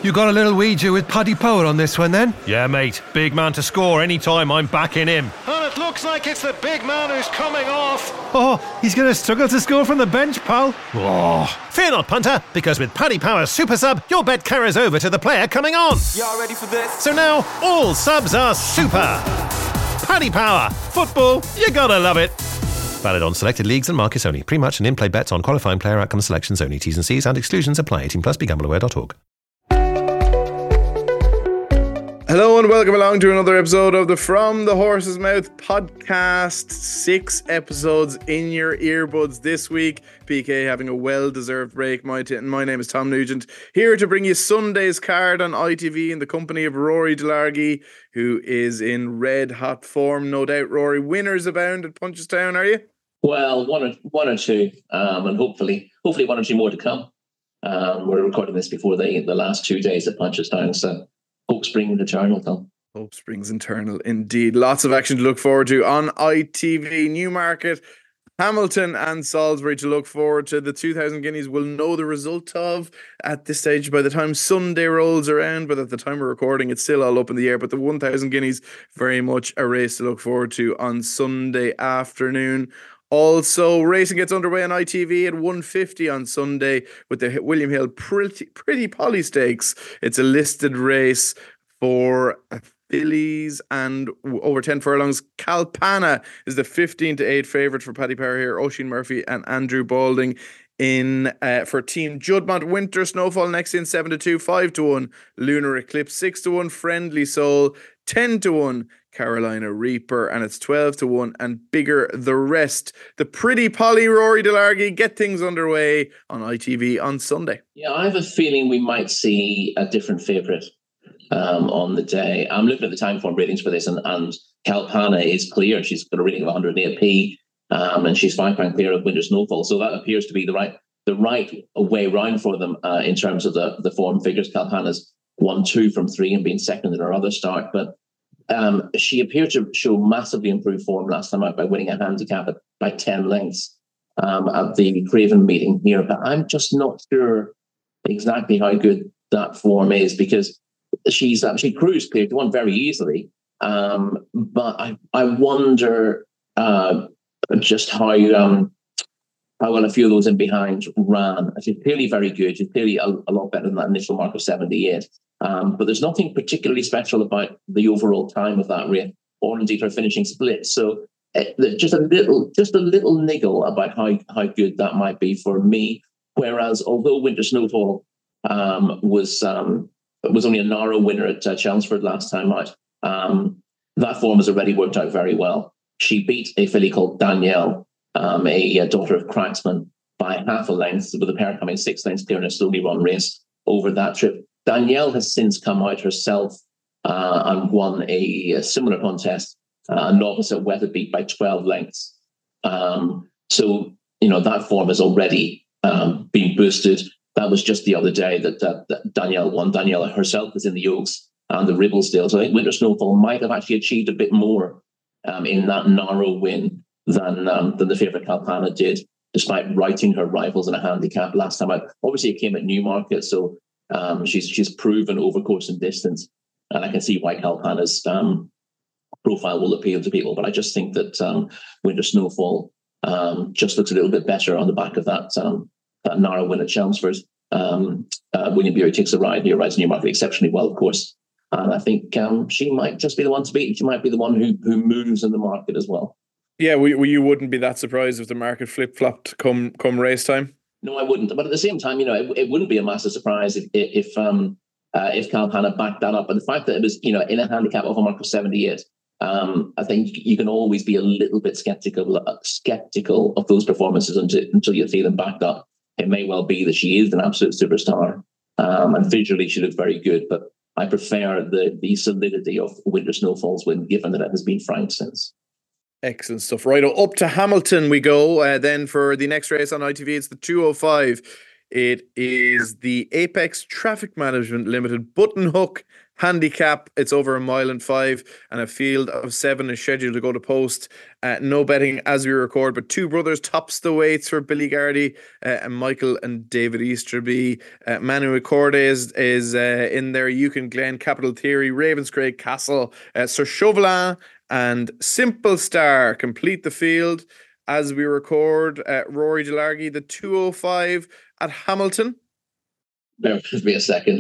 You got a little wager with Paddy Power on this one then? Yeah, mate. Big man to score anytime. I'm backing him. And it looks like it's the big man who's coming off. Oh, he's going to struggle to score from the bench, pal. Oh. Fear not, punter, because with Paddy Power's super sub, your bet carries over to the player coming on. Y'all ready for this? So now, all subs are super. Paddy Power. Football, you gotta love it. Valid on selected leagues and markets only. Pre-match and in-play bets on qualifying player outcome selections only. T's and C's and exclusions apply. 18 plus. BeGambleAware.org. Hello and welcome along to another episode of the From the Horse's Mouth podcast. 6 episodes in your earbuds this week. PK having a well-deserved break. My name is Tom Nugent, here to bring you Sunday's card on ITV in the company of Rory Delargy, who is in red-hot form. No doubt, Rory. Winners abound at Punchestown, are you? Well, one or two, and hopefully one or two more to come. We're recording this before the last 2 days at Punchestown, so hope springs eternal, Tom. Hope springs eternal, indeed. Lots of action to look forward to on ITV. Newmarket, Hamilton and Salisbury to look forward to. The 2,000 guineas we'll know the result of at this stage by the time Sunday rolls around, but at the time we're recording it's still all up in the air. But the 1,000 guineas, very much a race to look forward to on Sunday afternoon. Also, racing gets underway on ITV at 1:50 on Sunday with the William Hill Pretty Polly Stakes. It's a listed race for fillies and over 10 furlongs. Kalpana is the 15-8 favourite for Paddy Power here. Oisin Murphy and Andrew Balding in for Team Juddmonte. Winter Snowfall next in 7-2, 5-1 Lunar Eclipse, 6-1 Friendly Soul, 10-1 Carolina Reaper, and it's 12-1 and Bigger the Rest. The Pretty Polly, Rory Delargy, get things underway on ITV on Sunday. Yeah, I have a feeling we might see a different favourite on the day. I'm looking at the time form ratings for this, and Kalpana is clear. She's got a rating of 108p, and she's £5 clear of Winter Snowfall. So that appears to be the right way round for them in terms of the form figures. Kalpana's 1-2 from 3 and being second in her other start, but she appeared to show massively improved form last time out by winning a handicap by 10 lengths at the Craven meeting here. But I'm just not sure exactly how good that form is, because she cruised clear to one very easily. But I wonder just how well a few of those in behind ran. She's clearly very good. She's clearly a lot better than that initial mark of 78. But there's nothing particularly special about the overall time of that race, or indeed her finishing split. So just a little niggle about how good that might be for me. Whereas although Winter Snowfall was only a narrow winner at Chelmsford last time out, that form has already worked out very well. She beat a filly called Danielle, a daughter of Cracksman, by half a length, with the pair coming 6 lengths clear in a slowly run race over that trip. Danielle has since come out herself and won a similar contest, a novice at Weatherbeat, by 12 lengths. So, that form has already been boosted. That was just the other day that Danielle won. Danielle herself is in the Oaks and the Ribblesdale. So I think Winter Snowfall might have actually achieved a bit more in that narrow win than the favourite Kalpana did, despite routing her rivals in a handicap last time out. Obviously, it came at Newmarket, so she's proven over course and distance, and I can see why Kalpana's profile will appeal to people. But I just think that Winter Snowfall just looks a little bit better on the back of that narrow win at Chelmsford. William Bury takes a ride here, rides Newmarket exceptionally well, of course. And I think she might just be the one to beat. She might be the one who moves in the market as well. Yeah, you wouldn't be that surprised if the market flip-flopped come race time? No, I wouldn't. But at the same time, it wouldn't be a massive surprise if Kalpana backed that up. But the fact that it was, in a handicap of a mark of 78, I think you can always be a little bit skeptical of those performances until you see them backed up. It may well be that she is an absolute superstar, and visually she looks very good. But I prefer the solidity of Winter Snowfall's win, given that it has been franked since. Excellent stuff. Right, up to Hamilton we go. Then for the next race on ITV, it's the 205. It is the Apex Traffic Management Limited Button Hook Handicap, it's over 1.5 miles, and a field of 7 is scheduled to go to post. No betting as we record, but two brothers tops the weights for Billy Gardy and Michael and David Easterby. Manu Acorde is in there. Yukon Glen, Capital Theory, Ravenscraig Castle, Sir Chauvelin and Simple Star complete the field as we record. Rory Delargy, the 205 at Hamilton. Bear with me a second.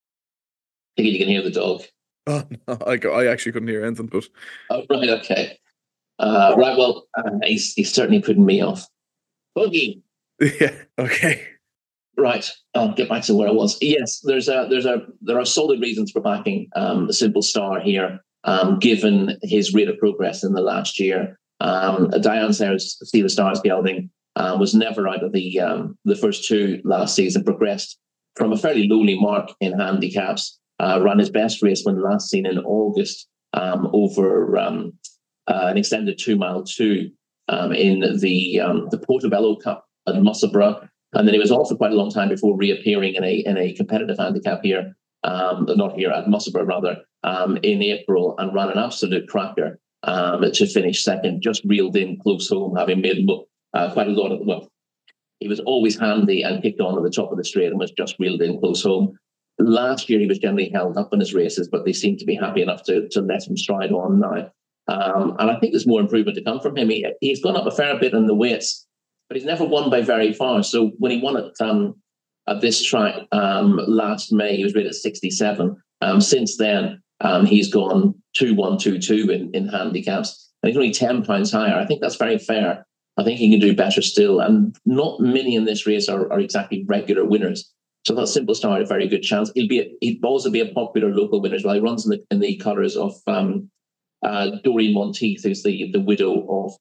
I think you can hear the dog. Oh, no, I actually couldn't hear anything, but... Oh, right, okay. Right, well, he's certainly putting me off. Boogie. Yeah, okay. Right, I'll get back to where I was. Yes, there are solid reasons for backing the Simple Star here, given his rate of progress in the last year. Diane Sayers, Steve Stars gelding, was never out of the first two last season, progressed from a fairly lowly mark in handicaps, ran his best race when last seen in August over an extended 2 mile 2 in the Portobello Cup at Musselburgh. And then he was off for quite a long time before reappearing in a competitive handicap here, not here, at Musselburgh rather, in April, and ran an absolute cracker to finish second, just reeled in close home, having made quite a lot of, well, he was always handy and kicked on at the top of the straight and was just reeled in close home. Last year, he was generally held up in his races, but they seem to be happy enough to let him stride on now. And I think there's more improvement to come from him. He's gone up a fair bit in the weights, but he's never won by very far. So when he won at this track last May, he was rated 67. Since then, he's gone 2-1-2-2 in handicaps, and he's only £10 higher. I think that's very fair. I think he can do better still, and not many in this race are exactly regular winners. So that Simple Star a very good chance. He'd also be a popular local winner as well. He runs in the colours of Doreen Monteith, who's the widow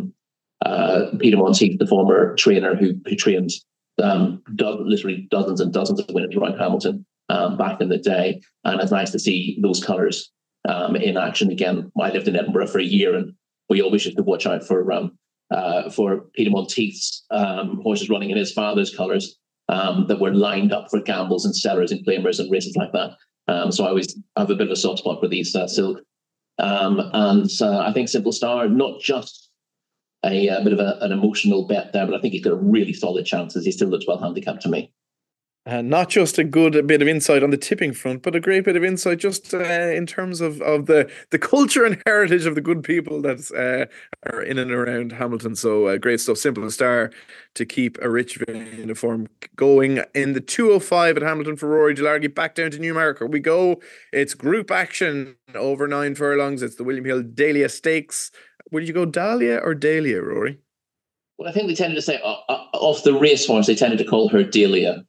of Peter Monteith, the former trainer who trained literally dozens and dozens of winners around Hamilton back in the day. And it's nice to see those colours in action again. I lived in Edinburgh for a year, and we always used to watch out for Peter Monteith's horses running in his father's colours that were lined up for gambles and sellers and claimers and races like that. So I always have a bit of a soft spot for these silk. And I think Simple Star, not just a bit of an emotional bet there, but I think he's got a really solid chance, as he still looks well handicapped to me. Not just a good bit of insight on the tipping front, but a great bit of insight just in terms of the culture and heritage of the good people that are in and around Hamilton. So great stuff. Simple Star to keep a rich vein of form going in the 205 at Hamilton for Rory Delargy. Back down to Newmarket we go. It's group action over 9 furlongs. It's the William Hill Dahlia Stakes. Would you go Dahlia or Dahlia, Rory? Well, I think they tended to say off the racehorse, they tended to call her Dahlia.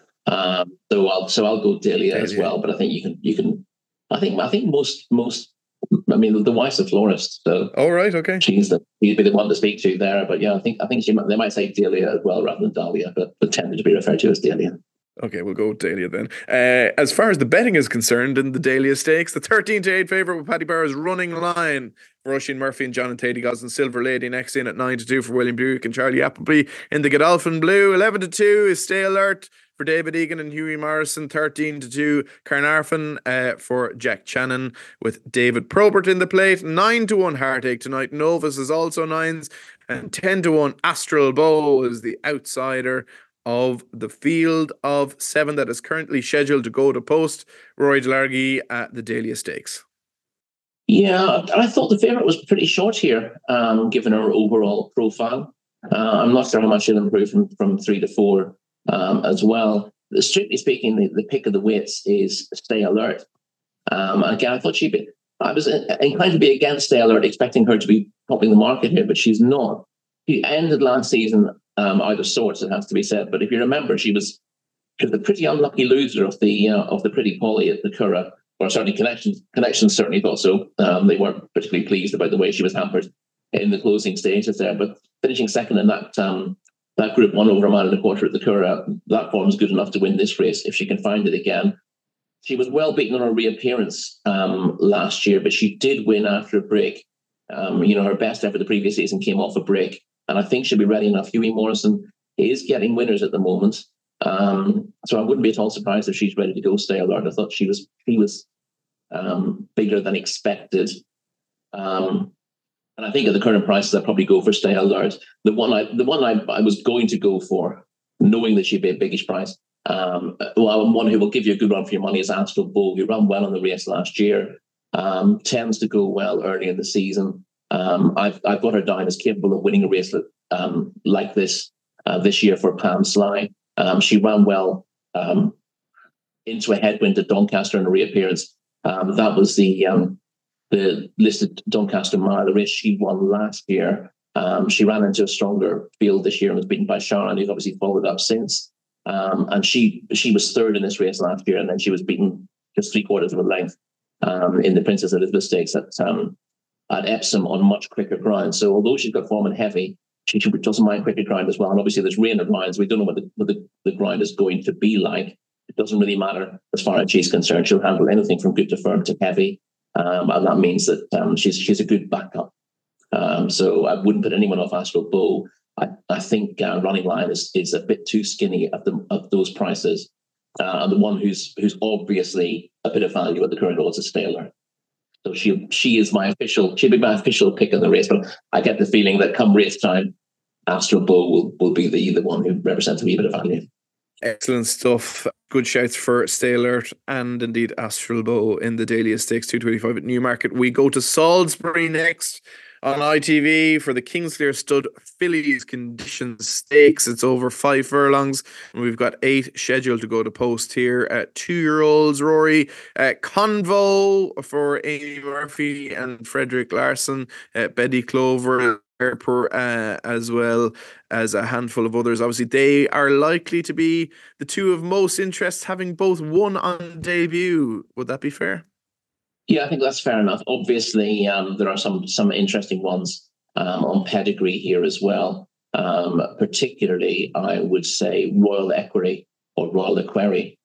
So I'll go Dahlia as well, but I think you can. I think most. I mean, the wife's a florist, so all right, okay. She'd be the one to speak to there. But yeah, I think they might say Dahlia as well rather than Dahlia, but tended to be referred to as Dahlia. Okay, we'll go with Dahlia then. As far as the betting is concerned in the Dahlia Stakes, the 13-8 favourite with Paddy Power's running line for Oisin Murphy and John and Tatey Gosden. Silver Lady next in at 9-2 for William Buick and Charlie Appleby in the Godolphin Blue. 11-2 is Stay Alert for David Egan and Hughie Morrison. 13-2 Carnarvon for Jack Channon with David Probert in the plate. 9-1 Heartache tonight. Novus is also 9s, and 10-1 Astral Bow is the outsider of the field of 7 that is currently scheduled to go to post. Rory Delargy at the Dahlia Stakes. Yeah, I thought the favourite was pretty short here, given her overall profile. I'm not sure how much she'll improve from 3 to 4 as well. Strictly speaking, the pick of the weights is Stay Alert. Again, I thought I was inclined to be against Stay Alert, expecting her to be topping the market here, but she's not. She ended last season out of sorts, it has to be said. But if you remember, she was the pretty unlucky loser of the Pretty Polly at the Curragh, or certainly Connections certainly thought so. They weren't particularly pleased about the way she was hampered in the closing stages there. But finishing second in that Group 1 over 1.25 miles at the Curragh, that form's good enough to win this race if she can find it again. She was well beaten on her reappearance last year, but she did win after a break. Her best ever the previous season came off a break, and I think she'll be ready enough. Hughie Morrison is getting winners at the moment, so I wouldn't be at all surprised if she's ready to go Stay Alert. I thought she was bigger than expected. And I think at the current prices, I'd probably go for Steillard. The one I was going to go for, knowing that she'd be a biggish price. One who will give you a good run for your money is Astral Bow, who ran well on the race last year. Tends to go well early in the season. I've got her down as capable of winning a race like this year for Pam Sly. She ran well into a headwind at Doncaster in a reappearance. That was the listed Doncaster Mile, the race she won last year. She ran into a stronger field this year and was beaten by Sharon, who's obviously followed up since. And she was third in this race last year, and then she was beaten just 3/4 of a length in the Princess Elizabeth Stakes at Epsom on much quicker ground. So although she's got form and heavy, she doesn't mind quicker ground as well. And obviously there's rain and lines. We don't know what the ground is going to be like. It doesn't really matter as far as she's concerned. She'll handle anything from good to firm to heavy. And that means that she's a good backup. So I wouldn't put anyone off Astral Bow. I think Running Lion is a bit too skinny at those prices. And the one who's obviously a bit of value at the current odds is Steillard. So she'll be my official pick of the race. But I get the feeling that come race time, Astral Bow will be the one who represents a wee bit of value. Excellent stuff. Good shouts for Steillard and indeed Astral Bow in the Dahlia Stakes 225 at Newmarket. We go to Salisbury next on ITV for the Kingsclear Stud Fillies Conditions Stakes. It's over 5 furlongs and we've got 8 scheduled to go to post here. 2-year-olds Rory Convo for Amy Murphy and Frederick Larson, Betty Clover, as well as a handful of others. Obviously, they are likely to be the two of most interest, having both won on debut. Would that be fair? Yeah, I think that's fair enough. Obviously, there are some interesting ones on pedigree here as well. Particularly, I would say Royal Equerry or Royal Equerry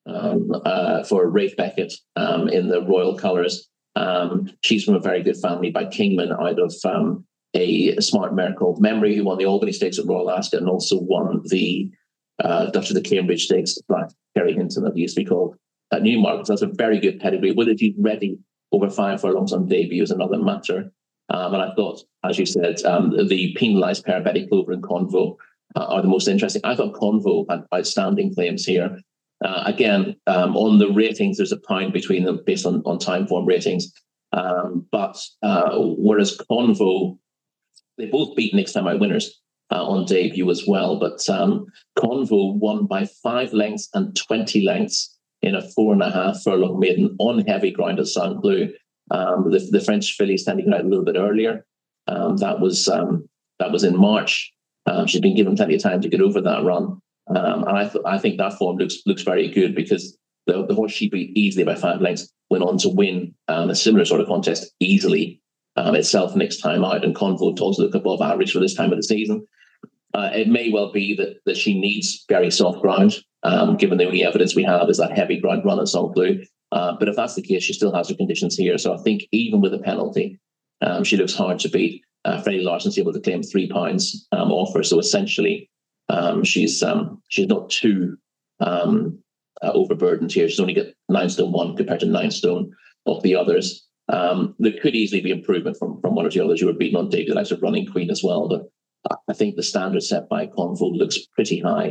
for Rafe Beckett in the Royal colours. She's from a very good family by Kingman out of a smart mare called Memory, who won the Albany Stakes at Royal Ascot and also won the Duchess of the Cambridge Stakes, Black Kerry Hinton, that used to be called, at Newmarket. So that's a very good pedigree. Whether she's ready over 5 furlongs on debut is another matter. And I thought, as you said, the penalised pair, Betty Clover and Convo, are the most interesting. I thought Convo had outstanding claims here. Again, on the ratings, there's a pound between them based on time form ratings. But whereas Convo, they both beat Next Time Out winners on debut as well. But Convo won by 5 lengths and 20 lengths in a 4.5 furlong maiden on heavy ground at Saint-Cloud. The French filly standing out a little bit earlier. That was in March. She's been given plenty of time to get over that run. And I think that form looks very good because the horse she beat easily by 5 lengths went on to win a similar sort of contest easily itself Next Time Out. And Convo does look above average for this time of the season. It may well be that she needs very soft ground, given the only evidence we have is that heavy ground run at Saint-Cloud. But if that's the case, she still has her conditions here. So I think even with a penalty, she looks hard to beat. Freddie Larson's able to claim £3 off her. So essentially, she's not too overburdened here. She's only got 9 stone 1 compared to 9 stone of the others. There could easily be improvement from one or two others who were beaten on debut, the likes of Running Queen as well. But I think the standard set by Convo looks pretty high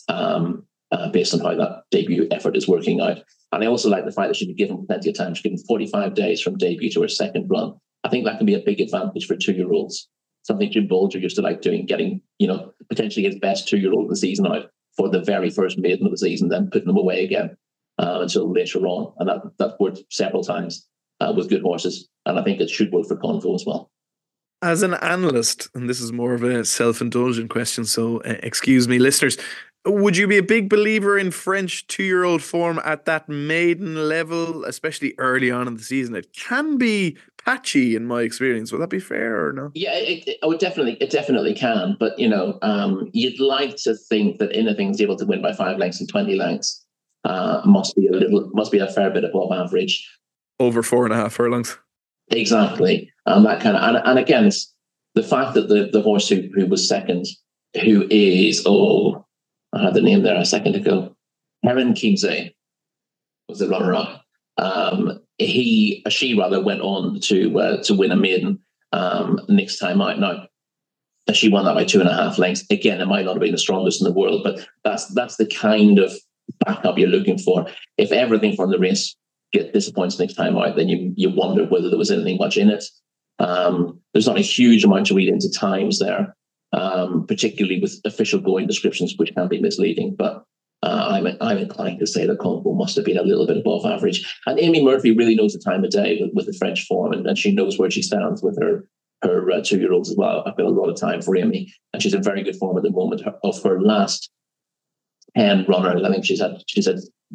based on how that debut effort is working out. And I also like the fact that she'd be given plenty of time. She's given 45 days from debut to her second run. I think that can be a big advantage for 2-year-olds. Something Jim Bolger used to like doing, getting, potentially his best 2-year-old of the season out for the very first maiden of the season, then putting them away again until later on. And that worked several times with good horses. And I think it should work for Convo as well. As an analyst, and this is more of a self-indulgent question, so excuse me, listeners, would you be a big believer in French 2-year-old form at that maiden level, especially early on in the season? It can be patchy in my experience. Would that be fair or no? Yeah, it definitely can. But, you'd like to think that anything's able to win by 5 lengths and 20 lengths must be a fair bit above average. Over 4.5 furlongs. Exactly. That kind of, and again, it's the fact that the horse who was second, who is, I had the name there a second ago, Heron Kingsley was the runner-up. she went on to win a maiden next time out. Now, she won that by 2.5 lengths. Again, it might not have been the strongest in the world, but that's the kind of backup you're looking for. If everything from the race disappoints next time out, then you wonder whether there was anything much in it. There's not a huge amount to read into times there, particularly with official going descriptions, which can be misleading. But I'm inclined to say that Combo must have been a little bit above average. And Amy Murphy really knows the time of day with the French form, and she knows where she stands with her 2-year-olds as well. I've got a lot of time for Amy, and she's in very good form at the moment. Of her last 10 runners, I think she's had 6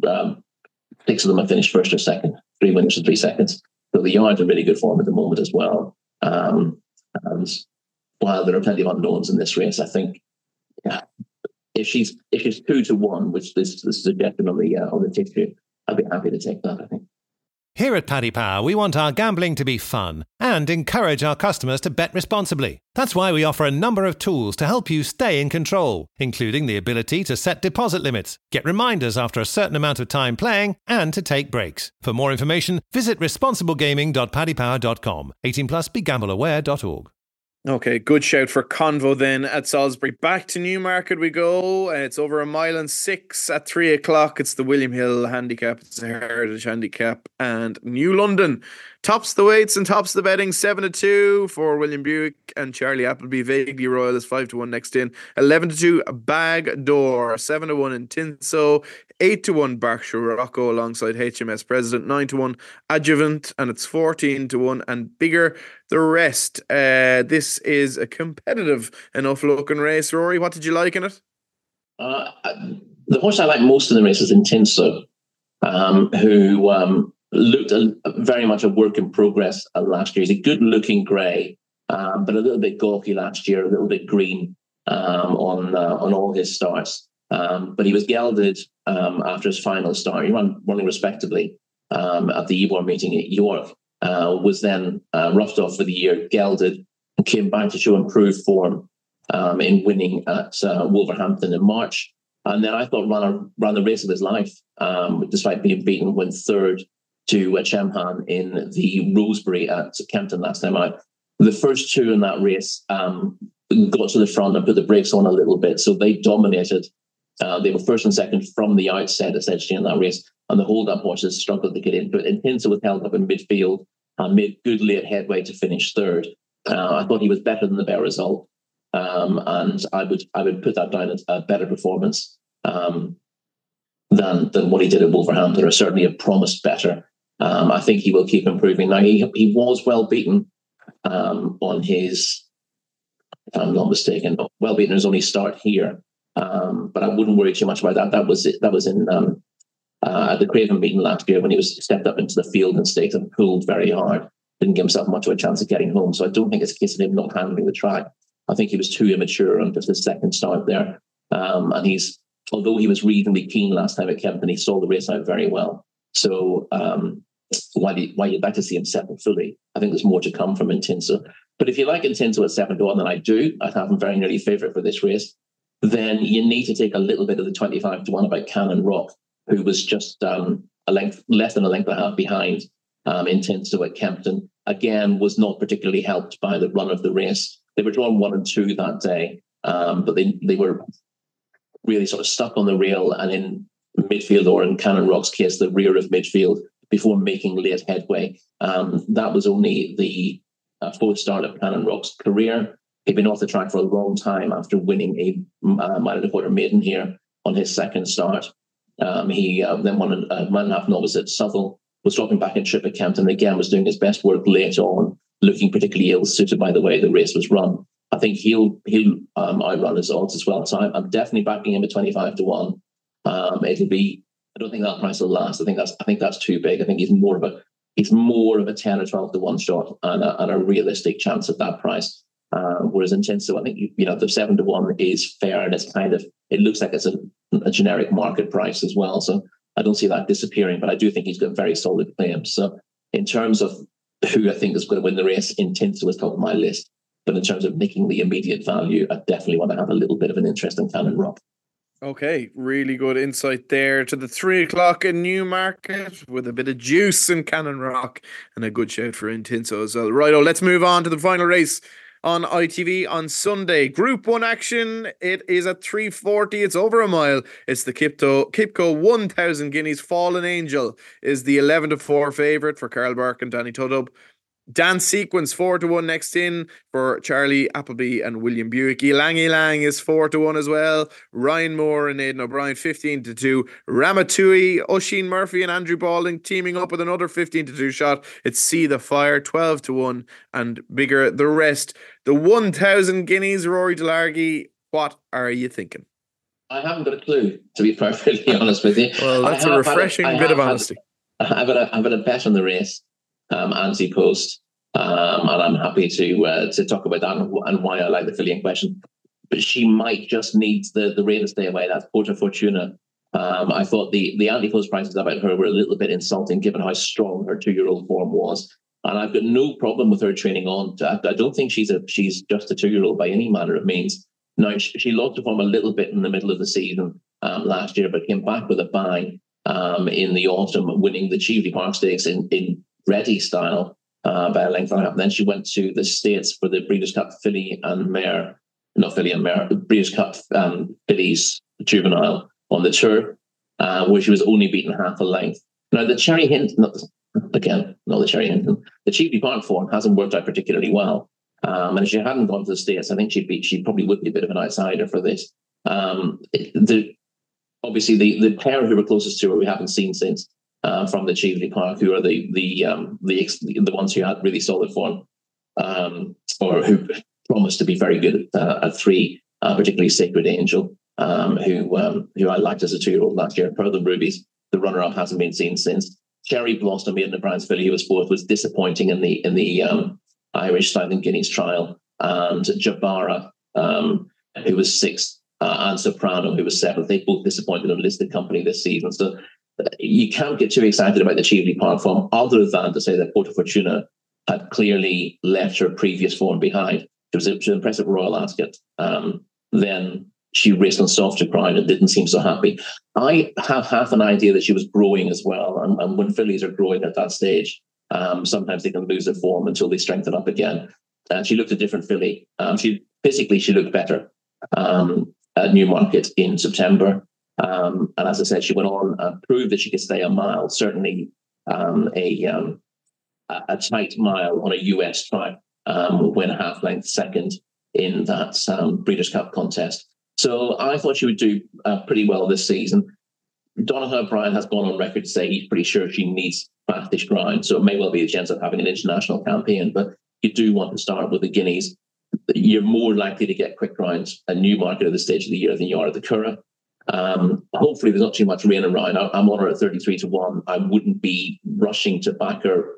of them have finished first or second, 3 winners and 3 seconds. So the yard's in really good form at the moment as well. And while there are plenty of unknowns in this race, I think if she's 2-1, which this suggestion on the ticket, I'd be happy to take that, I think. Here at Paddy Power, we want our gambling to be fun and encourage our customers to bet responsibly. That's why we offer a number of tools to help you stay in control, including the ability to set deposit limits, get reminders after a certain amount of time playing, and to take breaks. For more information, visit responsiblegaming.paddypower.com. 18 plus, begambleaware.org. Okay, good shout for Convo then at Salisbury. Back to Newmarket we go. It's over 1.6 miles at 3 o'clock. It's the William Hill handicap. It's a heritage handicap. And New London tops the weights and tops the betting 7-2 for William Buick and Charlie Appleby. Vaguely Royal is 5-1 next in. 11-2 Bag Door. 7-1 in Tinso. 8-1 Berkshire Rocco alongside HMS President. 9-1 Adjuvant, and it's 14-1 and bigger the rest. This is a competitive enough looking race. Rory, what did you like in it? The horse I like most in the race is Intenso, who looked very much a work in progress last year. He's a good looking grey, but a little bit gawky last year, a little bit green on all his starts. But he was gelded after his final start. He running respectably at the Ebor meeting at York. Was then roughed off for the year, gelded, and came back to show improved form in winning at Wolverhampton in March. And then I thought ran the race of his life, despite being beaten, went third to Chemhan in the Rosebery at Kempton last time out. The first 2 in that race got to the front and put the brakes on a little bit, so they dominated. They were first and second from the outset, essentially, in that race, and the hold-up horses struggled to get in. But Intenso was held up in midfield and made good late headway to finish third. I thought he was better than the Bear Result, and I would put that down as a better performance than what he did at Wolverhampton, or certainly have promised better. I think he will keep improving. Now, he was well beaten on his, if I'm not mistaken, well beaten his only start here. But I wouldn't worry too much about that. That was in at the Craven meeting last year when he was stepped up into the field and staked and pulled very hard. Didn't give himself much of a chance of getting home. So I don't think it's a case of him not handling the track. I think he was too immature on just his second start there. And although he was reasonably keen last time at Kempton, he saw the race out very well. So while you'd like to see him settle fully, I think there's more to come from Intenso. But if you like Intenso at 7-1, and I do, I'd have him very nearly favourite for this race, then you need to take a little bit of the 25-1 about Cannon Rock, who was just less than a length and a half behind Intenso at Kempton. Again, was not particularly helped by the run of the race. They were drawn 1 and 2 that day, but they were really sort of stuck on the rail and in midfield, or in Cannon Rock's case, the rear of midfield, before making late headway. That was only the fourth start of Cannon Rock's career. He'd been off the track for a long time after winning a mile and a quarter maiden here on his second start. He then won a mile and a half novice at Southwell, was dropping back in trip at Kempton, again was doing his best work late on, looking particularly ill-suited by the way the race was run. I think he'll outrun his odds as well. So I'm definitely backing him at 25-1. It'll be, I don't think that price will last. I think that's too big. I think he's more of a 10 or 12-1 shot and a realistic chance at that price. Whereas Intenso, I think the 7-1 is fair, and it's it looks like it's a generic market price as well. So I don't see that disappearing, but I do think he's got very solid claims. So in terms of who I think is going to win the race, Intenso is top of my list. But in terms of making the immediate value, I definitely want to have a little bit of an interest in Cannon Rock. Okay, really good insight there to the 3 o'clock in Newmarket with a bit of juice in Cannon Rock and a good shout for Intinso as well. Righto, let's move on to the final race on ITV on Sunday. Group 1 action, it is at 3:40. It's over a mile. It's the Kipco 1000 Guineas. Fallen Angel is the 11-4 favourite for Carl Burke and Danny Tudhope. Dance Sequence 4-1 next in for Charlie Appleby and William Buick. Ilang Ilang is 4-1 as well. Ryan Moore and Aidan O'Brien 15-2. Ramatui, Oisin Murphy and Andrew Balding teaming up with another 15-2 shot. It's See the Fire 12-1 and bigger the rest. The 1000 Guineas, Rory Delargy, what are you thinking? I haven't got a clue, to be perfectly honest with you. Well, that's a refreshing bit of honesty. I've got a bet on the race. Anti-post, and I'm happy to talk about that and why I like the filly in question. But she might just need the rain to stay away. That's Porta Fortuna. I thought the anti-post prices about her were a little bit insulting given how strong her 2-year-old form was. And I've got no problem with her training on. I don't think she's just a 2-year-old by any manner of means. Now, she lost the form a little bit in the middle of the season last year, but came back with a bang in the autumn, winning the Cheveley Park Stakes in ready style by a length and a half. Then she went to the States for the Breeders' Cup Breeders' Cup Fillies Juvenile on the tour, where she was only beaten half a length. Now the Cherry Hinton, the Cheveley Park form hasn't worked out particularly well. And if she hadn't gone to the States, I think she probably would be a bit of an outsider for this. Obviously the pair who were closest to her we haven't seen since. From the Cheveley Park, who are the ones who had really solid form, or who promised to be very good at 3, particularly Sacred Angel, who I liked as a 2-year-old last year. Pearl and Rubies, the runner-up, hasn't been seen since. Cherry Blossom, Aidan O'Brien's filly, who was 4th, was disappointing in the Irish Southern Guineas trial, and Jabara, who was 6th, and Soprano, who was 7th. They both disappointed in listed company this season. So you can't get too excited about the Cheveley Park form, other than to say that Porta Fortuna had clearly left her previous form behind. It was an impressive Royal Ascot. Then she raced on softer ground and didn't seem so happy. I have half an idea that she was growing as well. And when fillies are growing at that stage, sometimes they can lose their form until they strengthen up again. And she looked a different filly. She looked better at Newmarket in September. And as I said, she went on and proved that she could stay a mile, certainly a tight mile on a US track, went a half length second in that Breeders' Cup contest. So I thought she would do pretty well this season. Donogh O'Brien has gone on record to say he's pretty sure she needs fastish ground, so it may well be a chance of having an international campaign, but you do want to start with the Guineas. You're more likely to get quick grounds at Newmarket at this stage of the year than you are at the Curragh. Hopefully there's not too much rain around. I'm on her at 33-1. I wouldn't be rushing to back her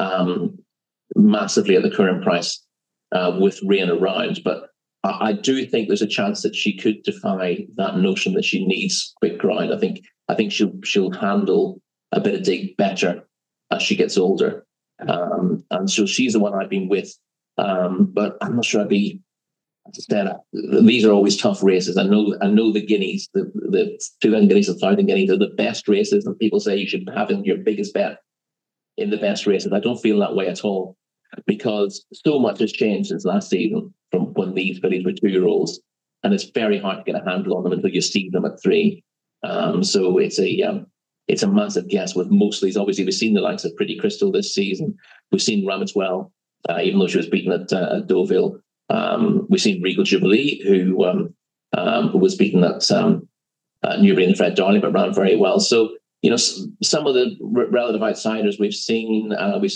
massively at the current price with rain around, but I do think there's a chance that she could defy that notion that she needs quick ground. I think she'll handle a bit of dig better as she gets older, and so she's the one I've been with. But I'm not sure I'd be. As I said, these are always tough races. I know the Guineas, the 2,000 Guineas and 1,000 Guineas are the best races, and people say you should have in your biggest bet in the best races. I don't feel that way at all, because so much has changed since last season from when these fillies were 2-year-olds, and it's very hard to get a handle on them until you see them at 3. So it's a massive guess with most of these. Obviously, we've seen the likes of Pretty Crystal this season. We've seen Ramswell, even though she was beaten at Deauville. We've seen Regal Jubilee, who was beaten at Newbury and Fred Darling, but ran very well. So, some of the relative outsiders we've seen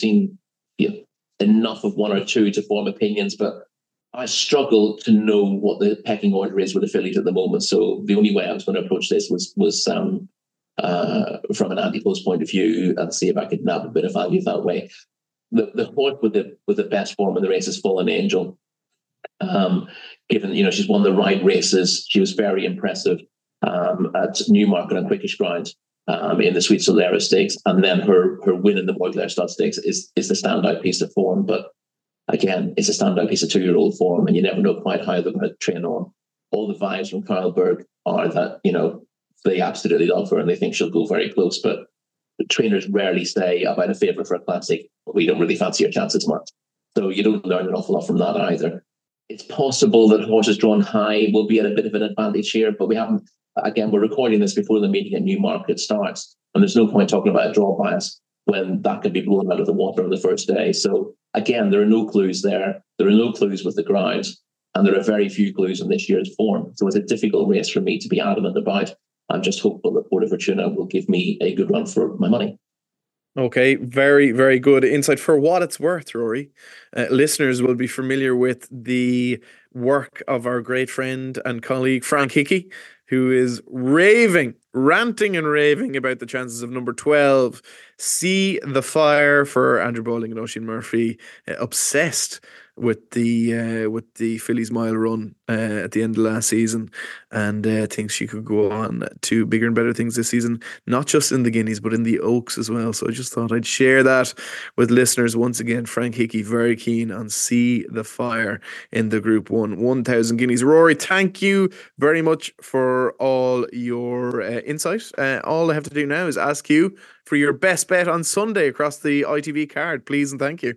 enough of one or two to form opinions, but I struggle to know what the pecking order is with the fillies at the moment. So the only way I was going to approach this was from an anti-post point of view and see if I could nab a bit of value that way. The horse with the best form in the race is Fallen Angel. Given she's won the right races, she was very impressive at Newmarket and Quickish Ground in the Sweet Solera Stakes, and then her win in the Moyclair Stud Stakes is the standout piece of form. But again, it's a standout piece of 2-year-old form, and you never know quite how they're going to train on. All the vibes from Carl Berg are that, they absolutely love her and they think she'll go very close. But the trainers rarely say about a favourite for a classic, we don't really fancy your chances much. So you don't learn an awful lot from that either. It's possible that horses drawn high will be at a bit of an advantage here, but we haven't. Again, we're recording this before the meeting at Newmarket starts, and there's no point talking about a draw bias when that can be blown out of the water on the first day. So again, there are no clues there. There are no clues with the ground, and there are very few clues in this year's form. So it's a difficult race for me to be adamant about. I'm just hopeful that Porta Fortuna will give me a good run for my money. Okay, very, very good insight. For what it's worth, Rory, listeners will be familiar with the work of our great friend and colleague, Frank Hickey, who is ranting and raving about the chances of number 12, See the Fire, for Andrew Bowling and Oisin Murphy, obsessed with the Fillies Mile run at the end of last season, and thinks she could go on to bigger and better things this season, not just in the Guineas but in the Oaks as well. So I just thought I'd share that with listeners. Once again, Frank Hickey very keen on See the Fire in the Group 1 1,000 Guineas. Rory, thank you very much for all your insight. All I have to do now is ask you for your best bet on Sunday across the ITV card, please and thank you.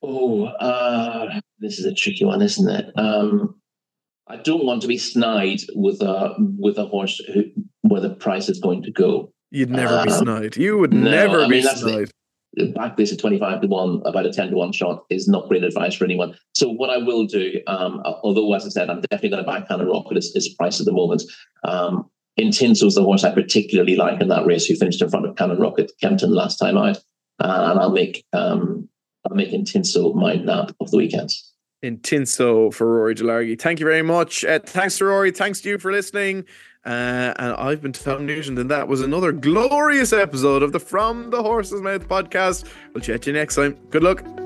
This is a tricky one, isn't it? I don't want to be snide with a horse where the price is going to go. You'd never be snide. You would never be snide. Back this at 25-1, about a 10-1 shot is not great advice for anyone. So what I will do, although as I said, I'm definitely going to back Cannon Rocket as price at the moment. Intinso is the horse I particularly like in that race, who finished in front of Cannon Rocket Kempton last time out, and I'll make Intinso my nap of the weekend. Intinso for Rory Delargy. Thank you very much. Thanks to Rory. Thanks to you for listening. And I've been Tom Nugent, and that was another glorious episode of the From the Horse's Mouth podcast. We'll chat to you next time. Good luck.